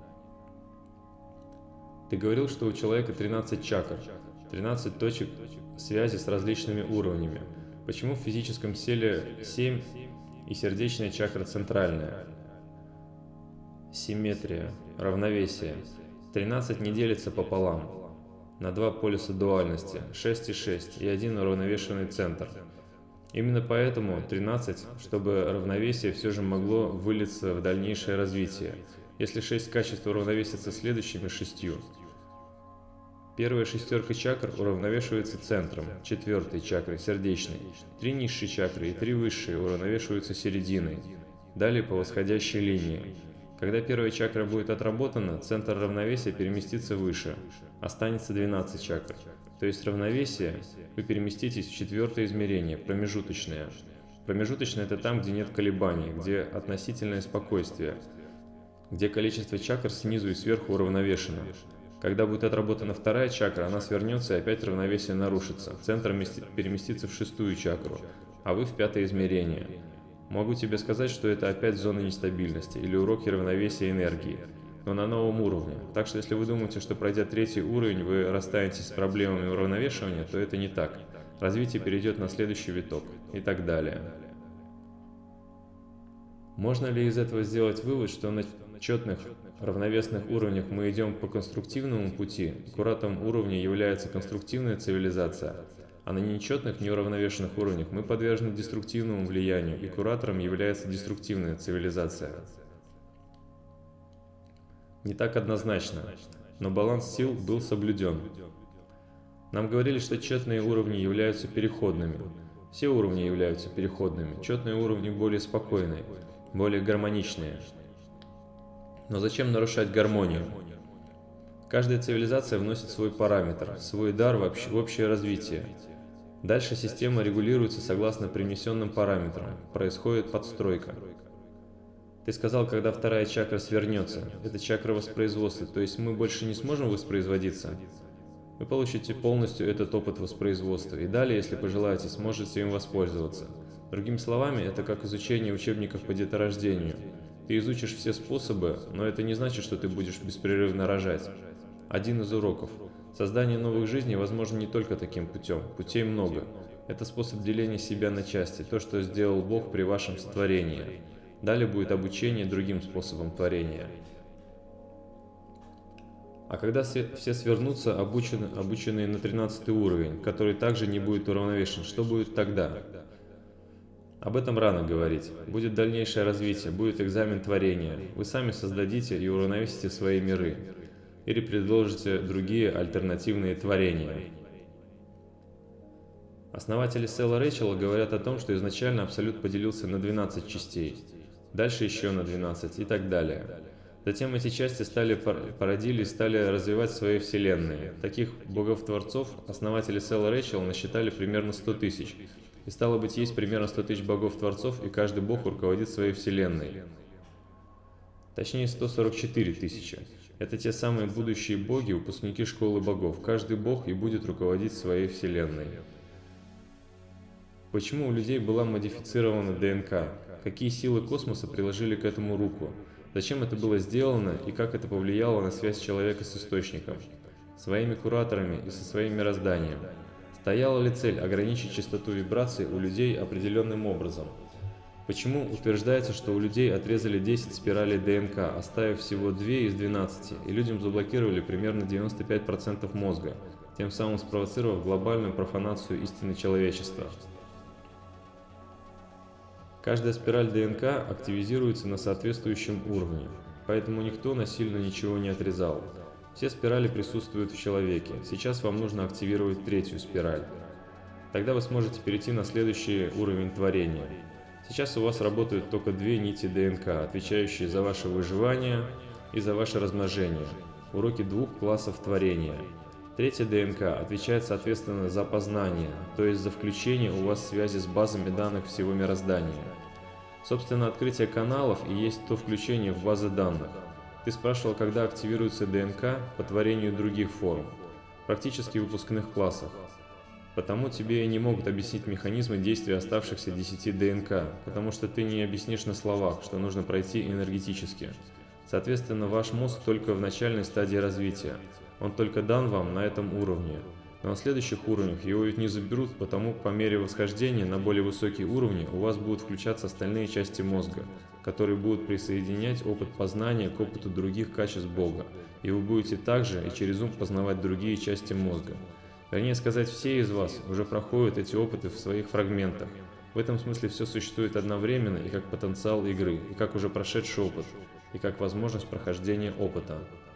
Ты говорил, что у человека тринадцать чакр, тринадцать точек связи с различными уровнями. Почему в физическом теле семь и сердечная чакра центральная? Симметрия, равновесие. тринадцать не делится пополам на два полюса дуальности, шесть и шесть, и один уравновешенный центр. Именно поэтому тринадцать, чтобы равновесие все же могло вылиться в дальнейшее развитие, если шесть качеств уравновесится следующими шестью. Первая шестерка чакр уравновешивается центром, четвертой чакрой, сердечной, три низшие чакры и три высшие уравновешиваются серединой, далее по восходящей линии. Когда первая чакра будет отработана, центр равновесия переместится выше, останется двенадцать чакр. То есть равновесие вы переместитесь в четвертое измерение, промежуточное. Промежуточное – это там, где нет колебаний, где относительное спокойствие, где количество чакр снизу и сверху уравновешено. Когда будет отработана вторая чакра, она свернется и опять равновесие нарушится. Центр переместится в шестую чакру, а вы в пятое измерение. Могу тебе сказать, что это опять зона нестабильности или уроки равновесия энергии, но на новом уровне. Так что если вы думаете, что пройдя третий уровень, вы расстанетесь с проблемами уравновешивания, то это не так. Развитие перейдет на следующий виток и так далее. Можно ли из этого сделать вывод, что на четных равновесных уровнях мы идем по конструктивному пути, куратором уровня является конструктивная цивилизация, а на нечетных, неуравновешенных уровнях мы подвержены деструктивному влиянию, и куратором является деструктивная цивилизация? Не так однозначно, но баланс сил был соблюден. Нам говорили, что четные уровни являются переходными. Все уровни являются переходными, четные уровни более спокойные, более гармоничные. Но зачем нарушать гармонию? Каждая цивилизация вносит свой параметр, свой дар в общее развитие. Дальше система регулируется согласно привнесенным параметрам, происходит подстройка. Ты сказал, когда вторая чакра свернется, это чакра воспроизводства, то есть мы больше не сможем воспроизводиться? Вы получите полностью этот опыт воспроизводства, и далее, если пожелаете, сможете им воспользоваться. Другими словами, это как изучение учебников по деторождению. Ты изучишь все способы, но это не значит, что ты будешь беспрерывно рожать. Один из уроков. Создание новых жизней возможно не только таким путем. Путей много. Это способ деления себя на части, то, что сделал Бог при вашем сотворении. Далее будет обучение другим способам творения. А когда все свернутся, обучены, обученные на тринадцатый уровень, который также не будет уравновешен, что будет тогда? Об этом рано говорить. Будет дальнейшее развитие, будет экзамен творения. Вы сами создадите и уравновесите свои миры. Или предложите другие альтернативные творения. Основатели Села Рэйчела говорят о том, что изначально Абсолют поделился на двенадцать частей, дальше еще на двенадцать и так далее. Затем эти части стали породили и стали развивать свои вселенные. Таких богов-творцов основатели Села Рэйчела насчитали примерно сто тысяч. И стало быть, есть примерно сто тысяч богов-творцов, и каждый бог руководит своей вселенной. Точнее, сто сорок четыре тысячи. Это те самые будущие боги, выпускники школы богов. Каждый бог и будет руководить своей вселенной. Почему у людей была модифицирована ДНК? Какие силы космоса приложили к этому руку? Зачем это было сделано и как это повлияло на связь человека с источником, своими кураторами и со своим мирозданием? Стояла ли цель ограничить частоту вибраций у людей определенным образом? Почему утверждается, что у людей отрезали десять спиралей ДНК, оставив всего две из двенадцати, и людям заблокировали примерно девяносто пять процентов мозга, тем самым спровоцировав глобальную профанацию истины человечества? Каждая спираль ДНК активизируется на соответствующем уровне, поэтому никто насильно ничего не отрезал. Все спирали присутствуют в человеке. Сейчас вам нужно активировать третью спираль. Тогда вы сможете перейти на следующий уровень творения. Сейчас у вас работают только две нити ДНК, отвечающие за ваше выживание и за ваше размножение. Уроки двух классов творения. Третья ДНК отвечает соответственно за познание, то есть за включение у вас связи с базами данных всего мироздания. Собственно, открытие каналов и есть то включение в базы данных. Ты спрашивал, когда активируется ДНК по творению других форм, практически в выпускных классах. Потому тебе и не могут объяснить механизмы действия оставшихся десяти ДНК, потому что ты не объяснишь на словах, что нужно пройти энергетически. Соответственно, ваш мозг только в начальной стадии развития. Он только дан вам на этом уровне. Но на следующих уровнях его ведь не заберут, потому по мере восхождения на более высокие уровни у вас будут включаться остальные части мозга, которые будут присоединять опыт познания к опыту других качеств Бога, и вы будете также и через ум познавать другие части мозга. Вернее сказать, все из вас уже проходят эти опыты в своих фрагментах. В этом смысле все существует одновременно и как потенциал игры, и как уже прошедший опыт, и как возможность прохождения опыта.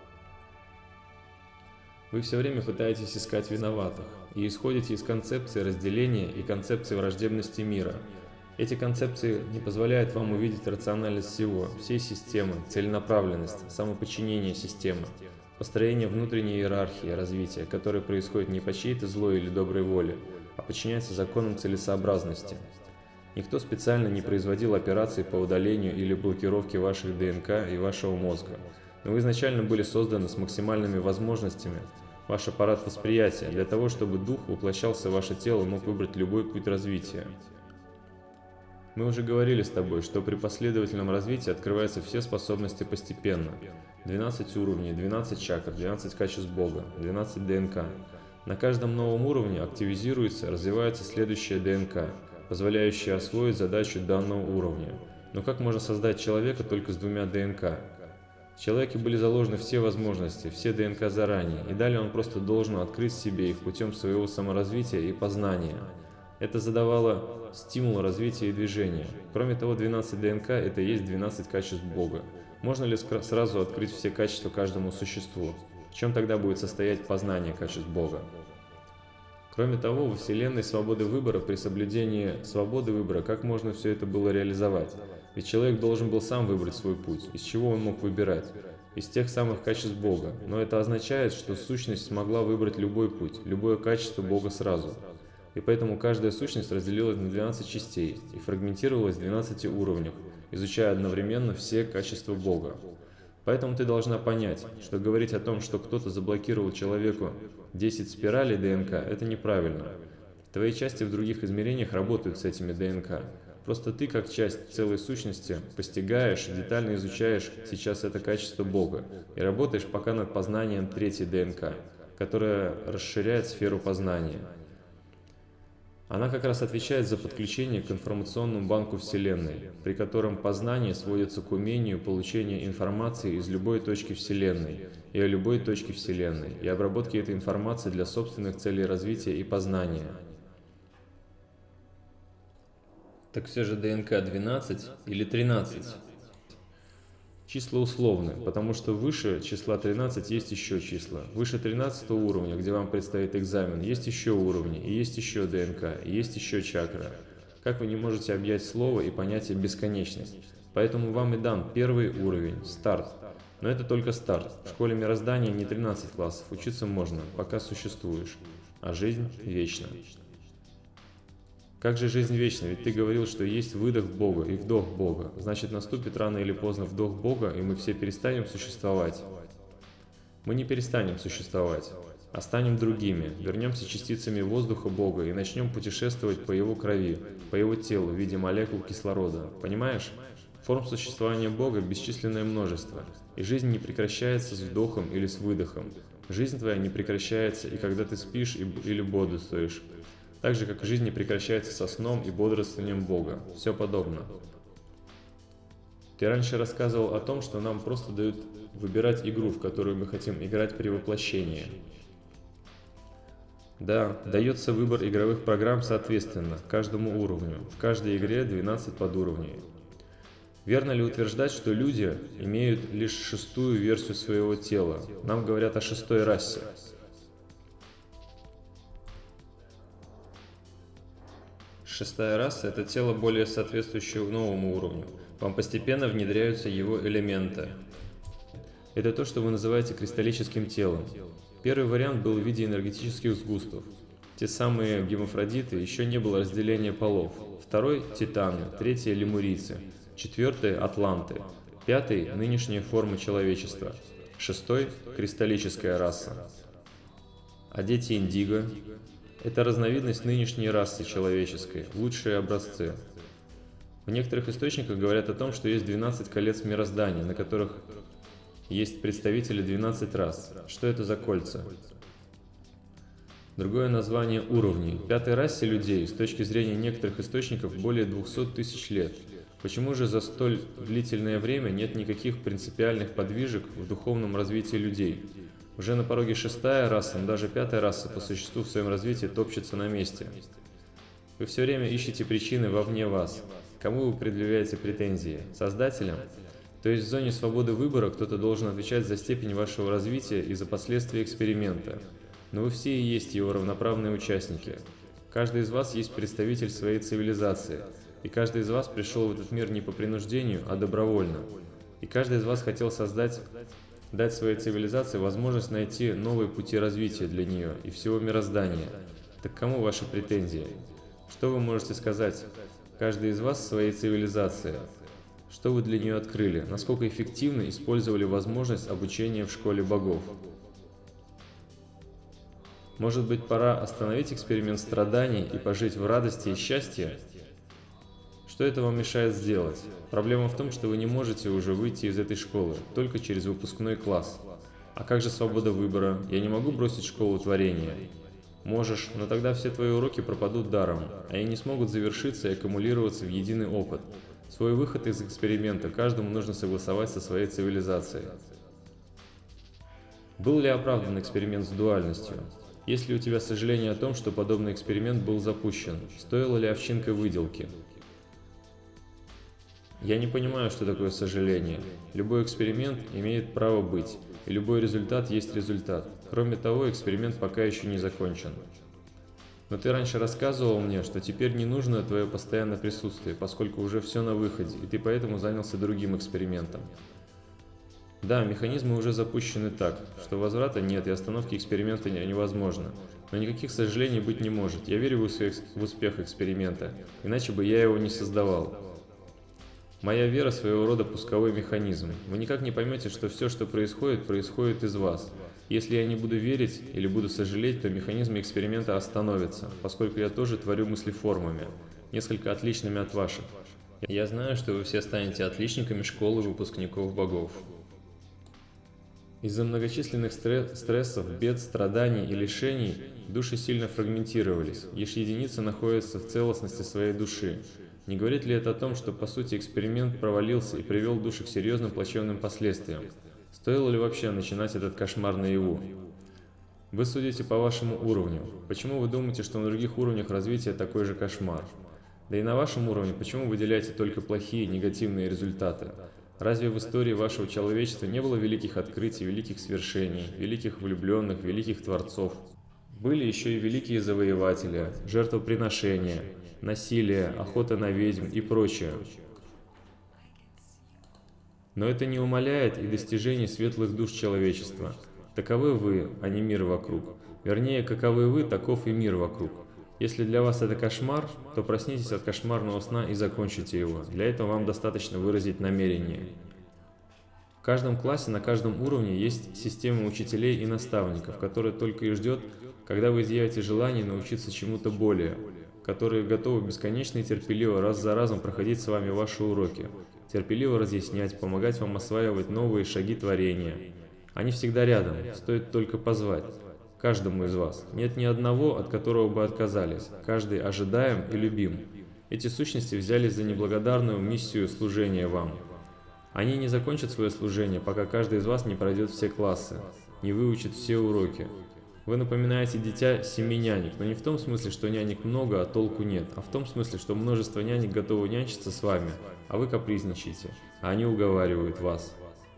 Вы все время пытаетесь искать виноватых и исходите из концепции разделения и концепции враждебности мира. Эти концепции не позволяют вам увидеть рациональность всего, всей системы, целенаправленность, самоподчинение системы, построение внутренней иерархии развития, которое происходит не по чьей-то злой или доброй воле, а подчиняется законам целесообразности. Никто специально не производил операции по удалению или блокировке ваших ДНК и вашего мозга, но вы изначально были созданы с максимальными возможностями, ваш аппарат восприятия, для того, чтобы дух воплощался в ваше тело и мог выбрать любой путь развития. Мы уже говорили с тобой, что при последовательном развитии открываются все способности постепенно. двенадцать уровней, двенадцать чакр, двенадцать качеств Бога, двенадцать ДНК. На каждом новом уровне активизируется, развивается следующая ДНК, позволяющая освоить задачу данного уровня. Но как можно создать человека только с двумя ДНК? В человеке были заложены все возможности, все ДНК заранее, и далее он просто должен открыть себе их путем своего саморазвития и познания. Это задавало стимул развития и движения. Кроме того, двенадцать ДНК – это и есть двенадцать качеств Бога. Можно ли сразу открыть все качества каждому существу? В чем тогда будет состоять познание качеств Бога? Кроме того, во Вселенной свободы выбора, при соблюдении свободы выбора, как можно все это было реализовать? Ведь человек должен был сам выбрать свой путь. Из чего он мог выбирать? Из тех самых качеств Бога. Но это означает, что сущность смогла выбрать любой путь, любое качество Бога сразу. И поэтому каждая сущность разделилась на двенадцать частей и фрагментировалась в двенадцати уровнях, изучая одновременно все качества Бога. Поэтому ты должна понять, что говорить о том, что кто-то заблокировал человеку десять спиралей ДНК, это неправильно. Твои части в других измерениях работают с этими ДНК. Просто ты, как часть целой сущности, постигаешь, детально изучаешь сейчас это качество Бога и работаешь пока над познанием третьей ДНК, которая расширяет сферу познания. Она как раз отвечает за подключение к информационному банку Вселенной, при котором познание сводится к умению получения информации из любой точки Вселенной и о любой точке Вселенной, и обработки этой информации для собственных целей развития и познания. Так все же ДНК двенадцать или тринадцать? Числа условны, потому что выше числа тринадцать есть еще числа. Выше тринадцатого уровня, где вам предстоит экзамен, есть еще уровни, и есть еще ДНК, и есть еще чакра. Как вы не можете объять слово и понятие бесконечность? Поэтому вам и дан первый уровень, старт. Но это только старт. В школе мироздания не тринадцать классов, учиться можно, пока существуешь, а жизнь вечна. Как же жизнь вечна? Ведь ты говорил, что есть выдох Бога и вдох Бога. Значит, наступит рано или поздно вдох Бога, и мы все перестанем существовать. Мы не перестанем существовать, а станем другими, вернемся частицами воздуха Бога и начнем путешествовать по Его крови, по Его телу в виде молекул кислорода. Понимаешь? Форм существования Бога бесчисленное множество, и жизнь не прекращается с вдохом или с выдохом. Жизнь твоя не прекращается и когда ты спишь или бодрствуешь. Так же, как жизнь не прекращается со сном и бодрствованием Бога. Все подобно. Ты раньше рассказывал о том, что нам просто дают выбирать игру, в которую мы хотим играть при воплощении. Да, дается выбор игровых программ соответственно, каждому уровню. В каждой игре двенадцать подуровней. Верно ли утверждать, что люди имеют лишь шестую версию своего тела? Нам говорят о шестой расе. Шестая раса – это тело, более соответствующее новому уровню. Вам постепенно внедряются его элементы. Это то, что вы называете кристаллическим телом. Первый вариант был в виде энергетических сгустков. Те самые гермафродиты, еще не было разделения полов. Второй – титаны, третий – лемурийцы, четвертый – атланты, пятый – нынешняя форма человечества, шестой – кристаллическая раса. А дети индиго – это разновидность нынешней расы человеческой, лучшие образцы. В некоторых источниках говорят о том, что есть двенадцать колец мироздания, на которых есть представители двенадцати рас. Что это за кольца? Другое название – уровней. Пятой расе людей, с точки зрения некоторых источников, более двухсот тысяч лет. Почему же за столь длительное время нет никаких принципиальных подвижек в духовном развитии людей? Уже на пороге шестая раса, но даже пятая раса по существу в своем развитии топчется на месте. Вы все время ищете причины вовне вас. Кому вы предъявляете претензии? Создателям? То есть в зоне свободы выбора кто-то должен отвечать за степень вашего развития и за последствия эксперимента. Но вы все и есть его равноправные участники. Каждый из вас есть представитель своей цивилизации, и каждый из вас пришел в этот мир не по принуждению, а добровольно. И каждый из вас хотел создать, дать своей цивилизации возможность найти новые пути развития для нее и всего мироздания. Так кому ваши претензии? Что вы можете сказать? Каждый из вас своей цивилизации. Что вы для нее открыли? Насколько эффективно использовали возможность обучения в школе богов? Может быть, пора остановить эксперимент страданий и пожить в радости и счастье? Что это вам мешает сделать? Проблема в том, что вы не можете уже выйти из этой школы, только через выпускной класс. А как же свобода выбора? Я не могу бросить школу творения. Можешь, но тогда все твои уроки пропадут даром, а они не смогут завершиться и аккумулироваться в единый опыт. Свой выход из эксперимента каждому нужно согласовать со своей цивилизацией. Был ли оправдан эксперимент с дуальностью? Есть ли у тебя сожаление о том, что подобный эксперимент был запущен? Стоила ли овчинка выделки? Я не понимаю, что такое сожаление. Любой эксперимент имеет право быть, и любой результат есть результат. Кроме того, эксперимент пока еще не закончен. Но ты раньше рассказывал мне, что теперь не нужно твое постоянное присутствие, поскольку уже все на выходе, и ты поэтому занялся другим экспериментом. Да, механизмы уже запущены так, что возврата нет и остановки эксперимента невозможно. Но никаких сожалений быть не может. Я верю в успех эксперимента, иначе бы я его не создавал. Моя вера своего рода пусковой механизм. Вы никак не поймете, что все, что происходит, происходит из вас. Если я не буду верить или буду сожалеть, то механизм эксперимента остановится, поскольку я тоже творю мыслеформами, несколько отличными от ваших. Я знаю, что вы все станете отличниками школы выпускников богов. Из-за многочисленных стрессов, бед, страданий и лишений души сильно фрагментировались, лишь единица находится в целостности своей души. Не говорит ли это о том, что по сути эксперимент провалился и привел души к серьезным плачевным последствиям? Стоило ли вообще начинать этот кошмар наяву? Вы судите по вашему уровню. Почему вы думаете, что на других уровнях развития такой же кошмар? Да и на вашем уровне почему выделяете только плохие, негативные результаты? Разве в истории вашего человечества не было великих открытий, великих свершений, великих влюбленных, великих творцов? Были еще и великие завоеватели, жертвоприношения, насилие, охота на ведьм и прочее. Но это не умаляет и достижений светлых душ человечества. Таковы вы, а не мир вокруг. Вернее, каковы вы, таков и мир вокруг. Если для вас это кошмар, то проснитесь от кошмарного сна и закончите его. Для этого вам достаточно выразить намерение. В каждом классе, на каждом уровне есть система учителей и наставников, которая только и ждет, когда вы изъявите желание научиться чему-то более, которые готовы бесконечно и терпеливо раз за разом проходить с вами ваши уроки, терпеливо разъяснять, помогать вам осваивать новые шаги творения. Они всегда рядом, стоит только позвать. Каждому из вас. Нет ни одного, от которого бы отказались. Каждый ожидаем и любим. Эти сущности взялись за неблагодарную миссию служения вам. Они не закончат свое служение, пока каждый из вас не пройдет все классы, не выучит все уроки. Вы напоминаете дитя семи нянек, но не в том смысле, что нянек много, а толку нет, а в том смысле, что множество нянек готовы нянчиться с вами, а вы капризничаете, а они уговаривают вас.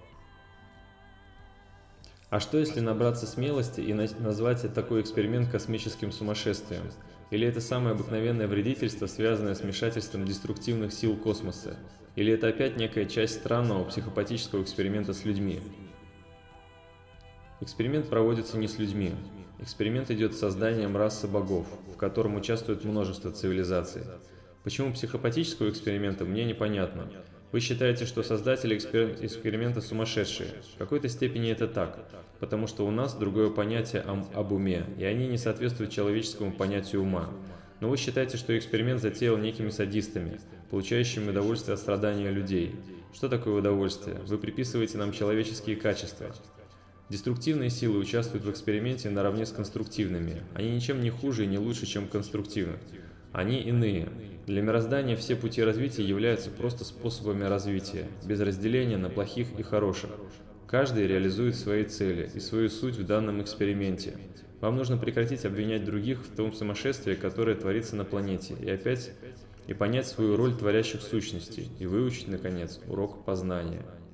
А что если набраться смелости и назвать такой эксперимент космическим сумасшествием? Или это самое обыкновенное вредительство, связанное с вмешательством деструктивных сил космоса? Или это опять некая часть странного психопатического эксперимента с людьми? Эксперимент проводится не с людьми. Эксперимент идет с созданием расы богов, в котором участвует множество цивилизаций. Почему психопатического эксперимента, мне непонятно. Вы считаете, что создатели экспер... эксперимента сумасшедшие. В какой-то степени это так, потому что у нас другое понятие об, об уме, и они не соответствуют человеческому понятию ума. Но вы считаете, что эксперимент затеял некими садистами, получающими удовольствие от страдания людей. Что такое удовольствие? Вы приписываете нам человеческие качества. Деструктивные силы участвуют в эксперименте наравне с конструктивными. Они ничем не хуже и не лучше, чем конструктивные. Они иные. Для мироздания все пути развития являются просто способами развития, без разделения на плохих и хороших. Каждый реализует свои цели и свою суть в данном эксперименте. Вам нужно прекратить обвинять других в том сумасшествии, которое творится на планете, и опять и понять свою роль творящих сущностей, и выучить, наконец, урок познания.